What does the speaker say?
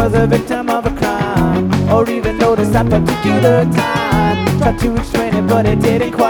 was a victim of a crime, or even notice that particular time. Tried to explain it, but it didn't quite